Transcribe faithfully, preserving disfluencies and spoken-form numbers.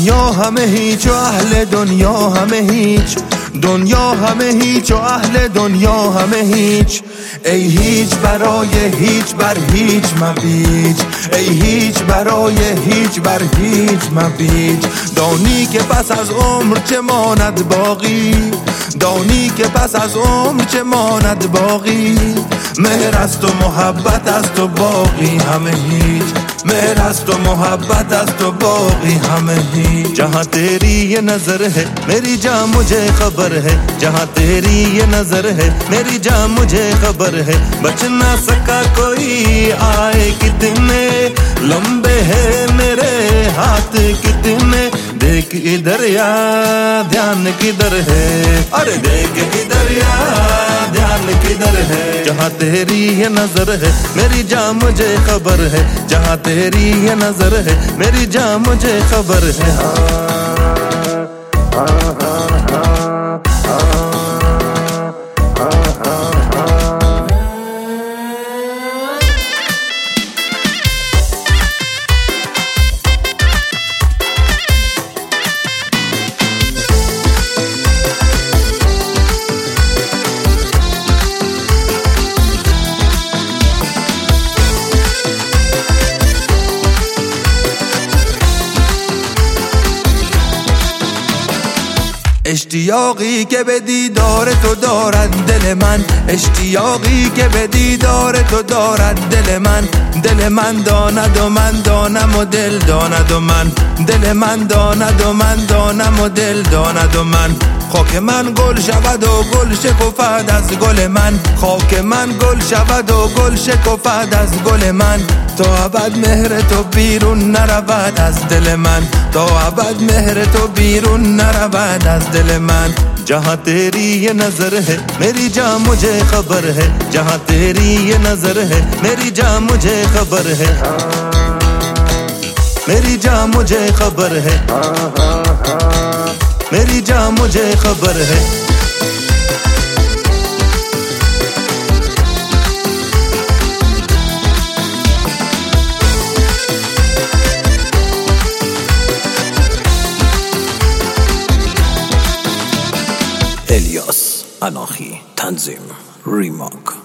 دنیا همه هیچ و اهل دنیا همه هیچ، دنیا همه هیچ و اهل دنیا همه هیچ. ای هیچ برای هیچ بر هیچ مپیچ، ای هیچ برای هیچ بر هیچ مپیچ. دانی که پس از عمر چه ماند باقی، دانی که پس از عمر چه ماند باقی. مهر است و محبت است و باقی همه هیچ، مهر است و محبت است و باقی همه هیچ. جہاں تیری یہ نظر ہے میری جان مجھے خبر ہے، جہاں تیری یہ نظر ہے میری جان مجھے خبر ہے. بچ نہ سکا کوئی آئے کتنے لمبے ہیں میرے ہاتھ کتنے. دیکھ ادھر یا دھیان کدھر ہے، ارے دیکھ ادھر یا دھیان کدھر ہے. جہاں تیری یہ نظر ہے میری جان مجھے خبر ہے، جہاں تیری یہ نظر ہے میری جان مجھے خبر ہے. اشتیاقی که به دیدار تو دارد دل من، اشتیاقی که به دیدار تو دارد دل من. دل من داند و من دانم و دل داند و من، دل من داند و من دانم و دل داند و من. خاک من گل شود و گل شکفد از گل من، خاک من گل شود و گل شکفد از گل من. تا ابد مهر تو بیرون نرود از دل من، تا ابد مهر تو بیرون نرود از دل من. جہاں تیری یہ نظر ہے میری جان مجھے خبر ہے، جہاں تیری یہ نظر ہے میری جان مجھے خبر ہے، میری جان مجھے خبر ہے، میری جان مجھے خبر ہے. الیاس اناخی، تنظیم ریماک.